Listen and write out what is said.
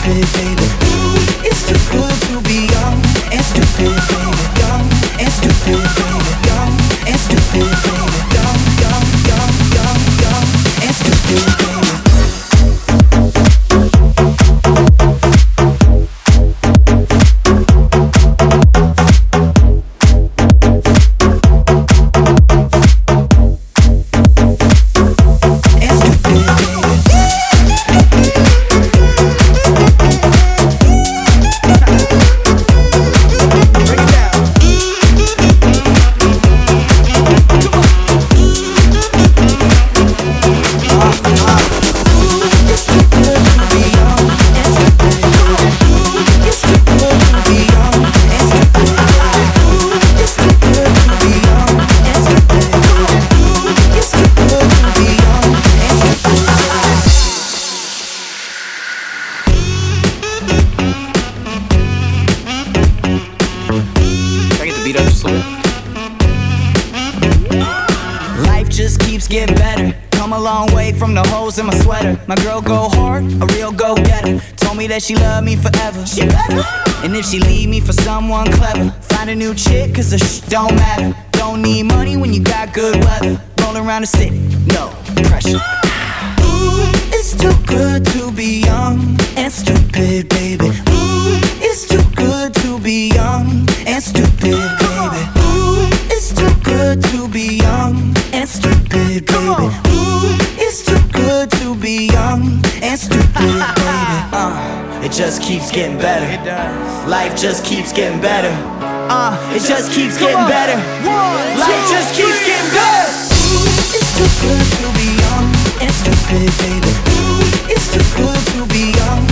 stupid, baby. Ooh, it's too good to be young and stupid, baby. Young and stupid, baby. Young and stupid, baby. Young, young, young, young, young and stupid, baby. Life just keeps getting better. Come a long way from the holes in my sweater. My girl go hard, a real go-getter. Told me that she loved me forever. She better. And if she leave me for someone clever, find a new chick cause the don't matter. Don't need money when you got good weather. Rolling around the city, no pressure. Ooh, it's too good to be young and stupid, baby. Ooh, it's too good to be young and stupid, baby. Ooh, it's too good to be young and stupid, baby. Ooh, it's too good to be young and stupid, baby. It just keeps getting better. It does. Life just keeps getting better. It just keeps getting better. Life just keeps getting better. Ooh, it's too good to be young and stupid, baby. Ooh, it's too good to be young